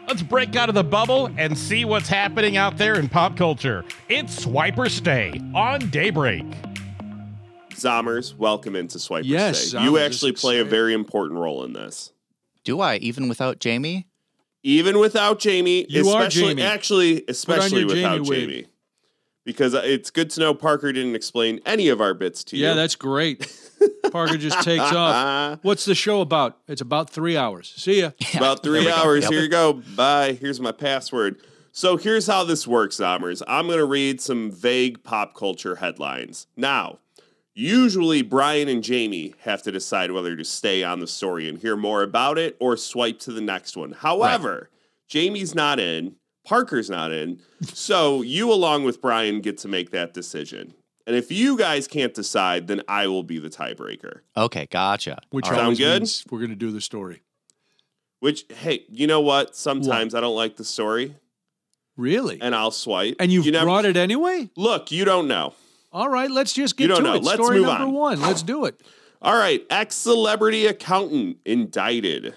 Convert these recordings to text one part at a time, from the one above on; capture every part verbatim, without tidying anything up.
Let's break out of the bubble and see what's happening out there in pop culture. It's Swipe or Stay on Daybreak. Zommers, welcome into Swipe or Yes, Stay. Zommers You is actually play a excited. very important role in this. Do I, even without Jamie? Even without Jamie, You are especially Jamie. actually, especially your without Jamie wig. Jamie. Because it's good to know Parker didn't explain any of our bits to you. Yeah, that's great. Parker just takes off. What's the show about? It's about three hours. See ya. About three There we go. hours. Yep. Here you go. Bye. Here's my password. So here's how this works, Zommers. I'm going to read some vague pop culture headlines. Now, usually Brian and Jamie have to decide whether to stay on the story and hear more about it or swipe to the next one. However, Jamie's not in. Parker's not in. So you, along with Brian, get to make that decision. And if you guys can't decide, then I will be the tiebreaker. Okay, gotcha. Which All right. always Sound good? means we're going to do the story. Which, hey, you know what? Sometimes I don't like the story, Really? and I'll swipe. And you've You never- brought it anyway? Look, you don't know. All right, let's just You get don't to know. it. Let's Story move number on. one. Let's do it. All right, ex-celebrity accountant indicted.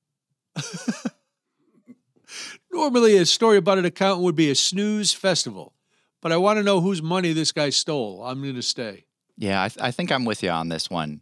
Normally, a story about an accountant would be a snooze festival, but I want to know whose money this guy stole. I'm going to stay. Yeah, I, th- I think I'm with you on this one.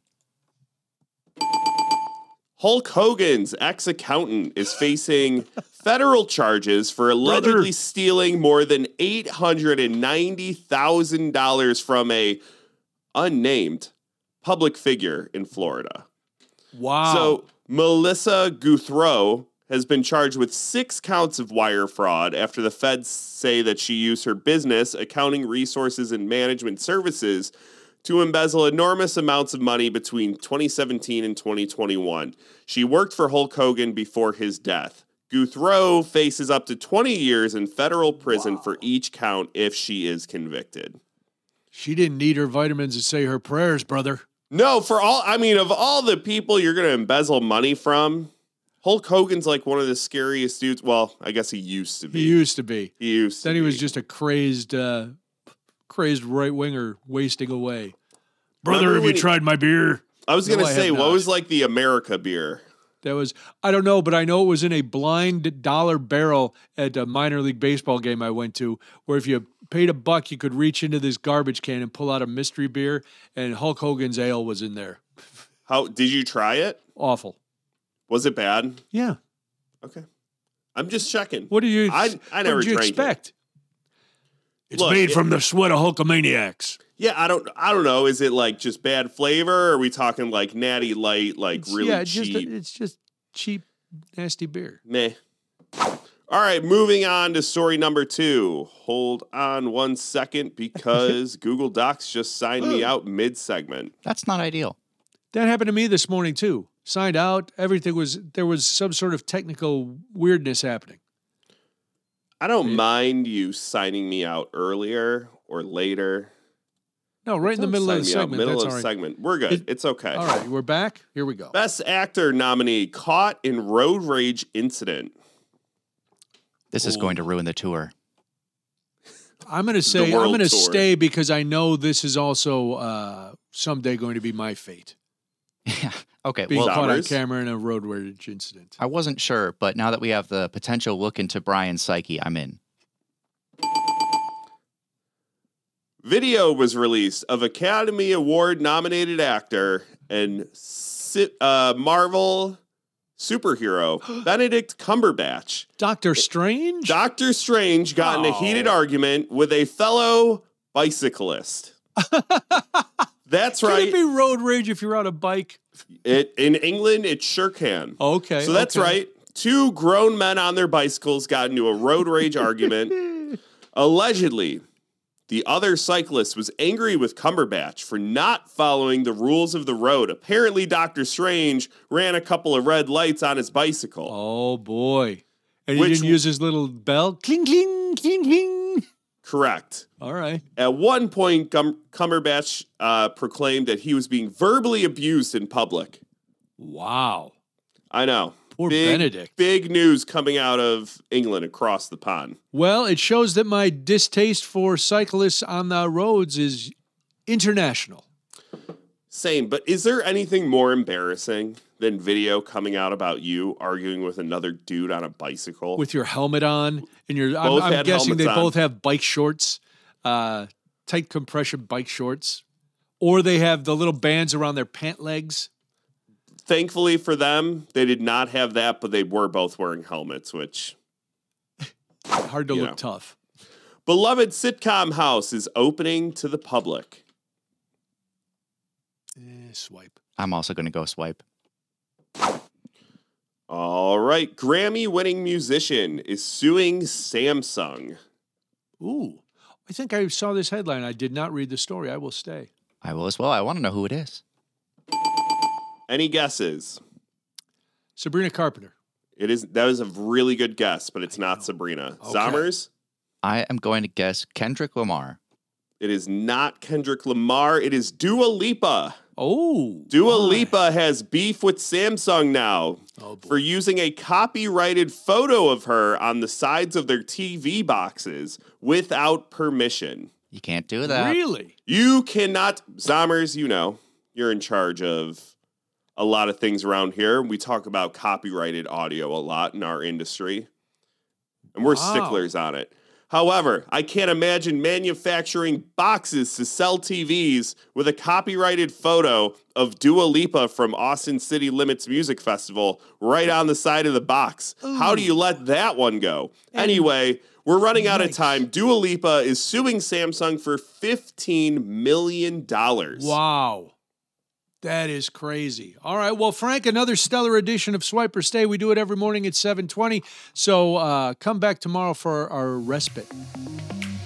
Hulk Hogan's ex-accountant is facing federal charges for allegedly Brother. stealing more than eight hundred ninety thousand dollars from a unnamed public figure in Florida. Wow. So Melissa Guthrow has been charged with six counts of wire fraud after the feds say that she used her business, accounting resources, and management services to embezzle enormous amounts of money between twenty seventeen and twenty twenty-one. She worked for Hulk Hogan before his death. Guthrow faces up to twenty years in federal prison for each count if she is convicted. She didn't need her vitamins to say her prayers, brother. No, for all, I mean, of all the people you're going to embezzle money from, Hulk Hogan's like one of the scariest dudes. Well, I guess he used to be. He used to be. He used to Then he was be. just a crazed, uh, crazed right winger wasting away. Brother, Remember have you when he- tried my beer? I was No, going to I say, have what not. was like the America beer? That was, I don't know, but I know it was in a blind dollar barrel at a minor league baseball game I went to, where if you paid a buck, you could reach into this garbage can and pull out a mystery beer, and Hulk Hogan's ale was in there. How did you try it? Awful. Was it bad? Yeah. Okay. I'm just checking. What do you, I- I never what did you drank it. expect? It's Look, made it- from the sweat of Hulkamaniacs. Yeah, I don't I don't know. Is it like just bad flavor? Or are we talking like natty light, like It's- really yeah, it's cheap? just it's just cheap, nasty beer. Meh. All right, moving on to story number two. Hold on one second because Google Docs just signed me out mid-segment. That's not ideal. That happened to me this morning too. Signed out, everything was there was some sort of technical weirdness happening. I don't mind you signing me out earlier or later. No, right in the Don't middle of sign the me out segment. Middle That's of all the right. segment. We're good. It- it's okay. All right, we're back. Here we go. Best Actor nominee caught in road rage incident. This is going to ruin the tour. I'm going to say I'm world going to tour. stay because I know this is also uh, someday going to be my fate. Yeah. Okay. Being Well, caught on Zommers. camera in a road rage incident. I wasn't sure, but now that we have the potential look into Brian's psyche, I'm in. Video was released of Academy Award nominated actor and si- uh, Marvel superhero Benedict Cumberbatch. Doctor Strange? Doctor Strange got in a Oh. heated argument with a fellow bicyclist. That's Can right. it be road rage if you're on a bike? It in England, it sure can. Okay. So that's okay. right. Two grown men on their bicycles got into a road rage argument. Allegedly, the other cyclist was angry with Cumberbatch for not following the rules of the road. Apparently, Doctor Strange ran a couple of red lights on his bicycle. Oh boy. And he Which- didn't use his little bell? Cling, cling, cling, cling. Correct. All right. At one point, Cum- Cumberbatch uh, proclaimed that he was being verbally abused in public. Wow. I know. Poor big, Benedict. Big news coming out of England across the pond. Well, it shows that my distaste for cyclists on the roads is international. Same, but is there anything more embarrassing than video coming out about you arguing with another dude on a bicycle. With your helmet on and your, I'm, Both I'm had guessing they helmets on. both have bike shorts, uh, tight compression bike shorts, or they have the little bands around their pant legs. Thankfully for them, they did not have that, but they were both wearing helmets, which Hard to You look know. tough. beloved sitcom house is opening to the public. Eh, swipe. I'm also going to go swipe. All right, Grammy-winning musician is suing Samsung. Ooh. I think I saw this headline. I did not read the story. I will stay. I will as well. I want to know who it is. Any guesses? Sabrina Carpenter. It is that was a really good guess, but it's not Sabrina. Okay. Zommers? I am going to guess Kendrick Lamar. It is not Kendrick Lamar. It is Dua Lipa. Oh. Dua why? Lipa has beef with Samsung now Oh, boy. for using a copyrighted photo of her on the sides of their T V boxes without permission. You can't do that. Really? You cannot, Zommers, you know, you're in charge of a lot of things around here. We talk about copyrighted audio a lot in our industry, and we're Wow. sticklers on it. However, I can't imagine manufacturing boxes to sell T Vs with a copyrighted photo of Dua Lipa from Austin City Limits Music Festival right on the side of the box. How do you let that one go? Anyway, we're running out of Yikes. time. Dua Lipa is suing Samsung for fifteen million dollars. Wow. That is crazy. All right. Well, Frank, another stellar edition of Swipe or Stay. We do it every morning at seven twenty. So uh, come back tomorrow for our respite.